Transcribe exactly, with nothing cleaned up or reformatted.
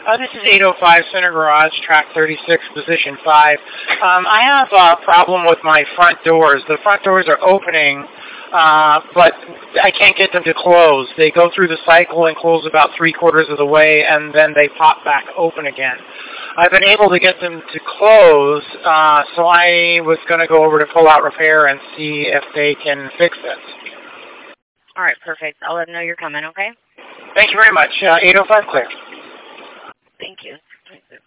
Uh, this is eight oh five Center Garage, track thirty-six, position five. Um, I have a problem with my front doors. The front doors are opening, uh, but I can't get them to close. They go through the cycle and close about three quarters of the way, and then they pop back open again. I've been able to get them to close, uh, so I was going to go over to Full Out Repair and see if they can fix this. All right, perfect. I'll let them know you're coming, okay? Thank you very much. Uh, eight oh five clear. Thank you.